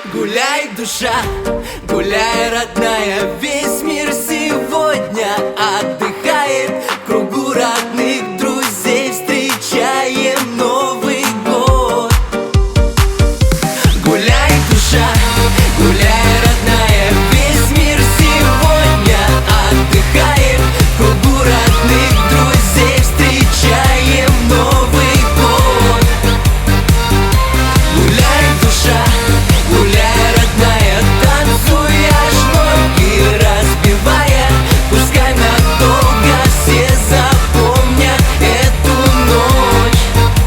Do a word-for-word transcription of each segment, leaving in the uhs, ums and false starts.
Гуляй, душа, гуляй, родная. Весь мир сегодня отдыхает. В кругу родных друзей встречаем Новый год. Гуляй, душа, гуляй, родная. Весь мир сегодня отдыхает. В кругу родных друзей встречаем Новый год. Гуляй, душа, гуляй, родная, танцуй аж ноги разбивая. Пускай надолго все запомнят эту ночь.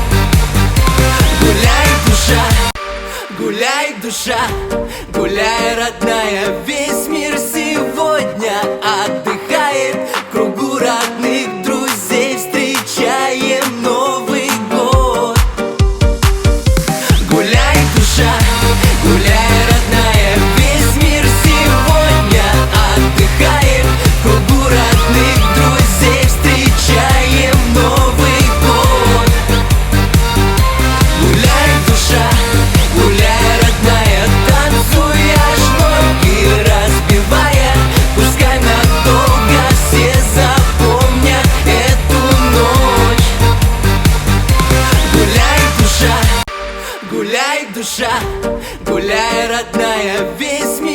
Гуляй, душа, гуляй, душа, гуляй, родная. Весь мир сегодня отдыхает. В кругу родных друзей встречаем Новый год. Гуляй, душа, гуляй, родная. Весь мир сегодня отдыхает. В кругу родных друзей встречаем Новый год. Гуляй, душа, гуляй, родная, танцуй аж ноги разбивая. Пускай надолго все запомнят эту ночь. Гуляй, душа, гуляй, душа, гуляй, родная. Весь мир